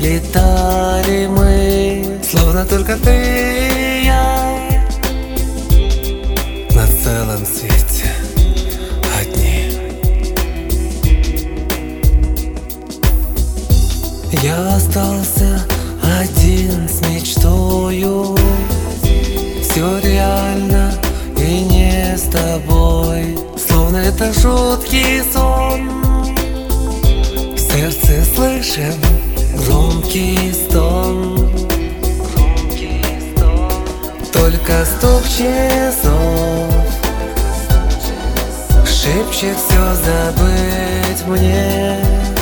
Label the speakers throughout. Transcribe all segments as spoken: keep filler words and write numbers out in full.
Speaker 1: летали мы, словно только ты и я, на целом свете одни. Я остался один с мечтою, все реально и не с тобой, словно это жуткий сон. В сердце слышим громкий стон, только стук часов шепчет все забыть мне.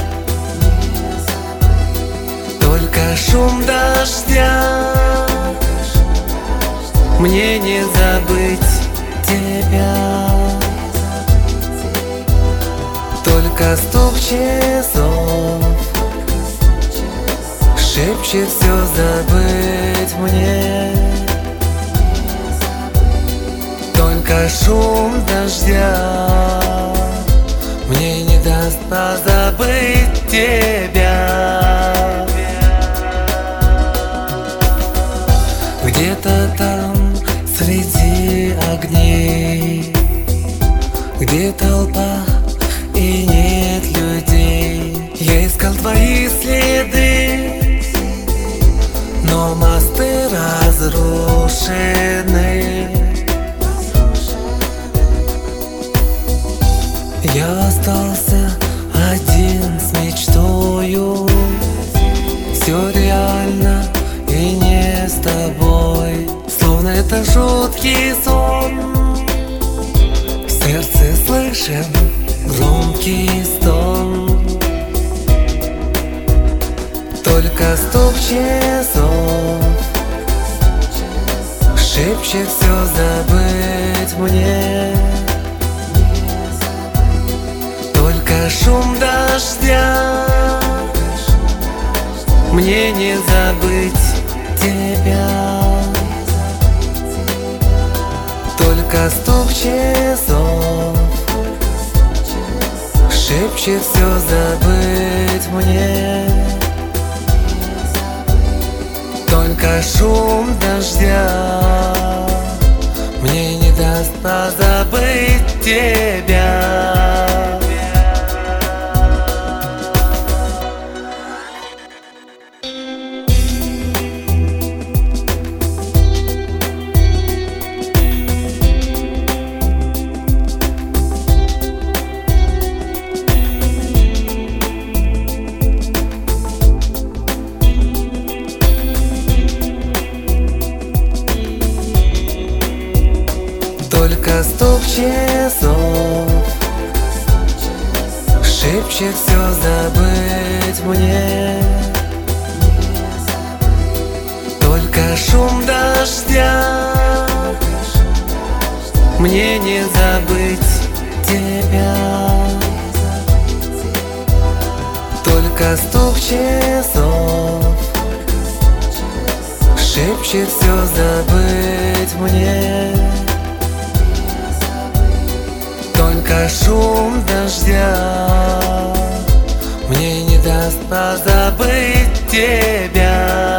Speaker 1: Только шум дождя, мне не забыть тебя. Только стук часов шепчет все забыть мне. Только шум дождя мне не даст позабыть тебя. Где-то там среди огней, где толпа и нет людей, я искал твои следы, но мосты разрушены. Я остался один с мечтою, все реально и не с тобой, словно это жуткий сон. В сердце слышим громкий стон, только стук часов шепчет все забыть мне. Только шум дождя, мне не забыть тебя. Только стук часов шепчет все забыть мне. Только шум дождя мне не даст позабыть тебя. Только стук часов шепчет все забыть мне. Только шум дождя мне не забыть тебя. Только стук часов шепчет все забыть мне. Только шум дождя мне не даст позабыть тебя.